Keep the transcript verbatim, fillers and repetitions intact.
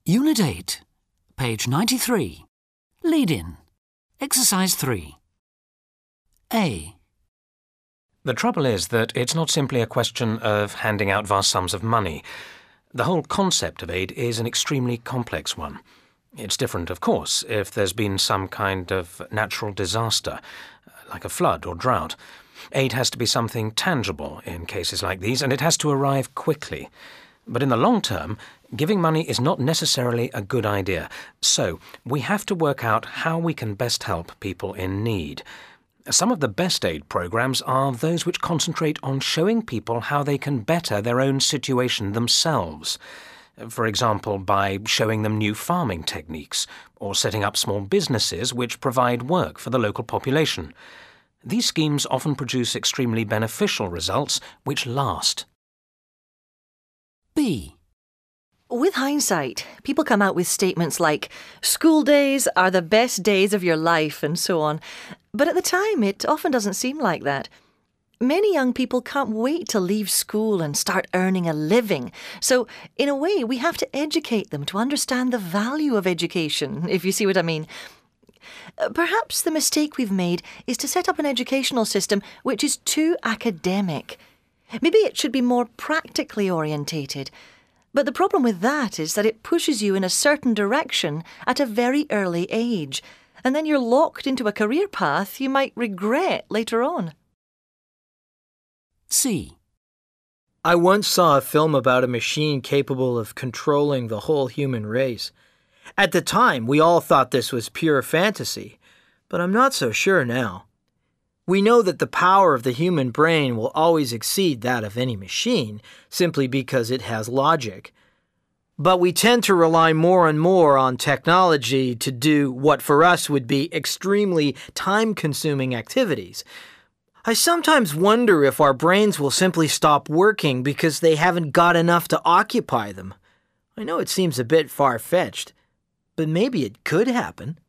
Unit eight, page ninety-three. Lead-in. Exercise three. A. The trouble is that it's not simply a question of handing out vast sums of money. The whole concept of aid is an extremely complex one. It's different, of course, if there's been some kind of natural disaster, like a flood or drought. Aid has to be something tangible in cases like these, and it has to arrive quickly. But in the long term, giving money is not necessarily a good idea. So we have to work out how we can best help people in need. Some of the best aid programs are those which concentrate on showing people how they can better their own situation themselves. For example, by showing them new farming techniques or setting up small businesses which provide work for the local population. These schemes often produce extremely beneficial results which last. B. With hindsight, people come out with statements like, school days are the best days of your life, and so on. But at the time, it often doesn't seem like that. Many young people can't wait to leave school and start earning a living. So, in a way, we have to educate them to understand the value of education, if you see what I mean. Perhaps the mistake we've made is to set up an educational system which is too academic. Maybe it should be more practically orientated. But the problem with that is that it pushes you in a certain direction at a very early age, and then you're locked into a career path you might regret later on. C. I once saw a film about a machine capable of controlling the whole human race. At the time, we all thought this was pure fantasy, but I'm not so sure now. We know that the power of the human brain will always exceed that of any machine, simply because it has logic. But we tend to rely more and more on technology to do what for us would be extremely time-consuming activities. I sometimes wonder if our brains will simply stop working because they haven't got enough to occupy them. I know it seems a bit far-fetched, but maybe it could happen.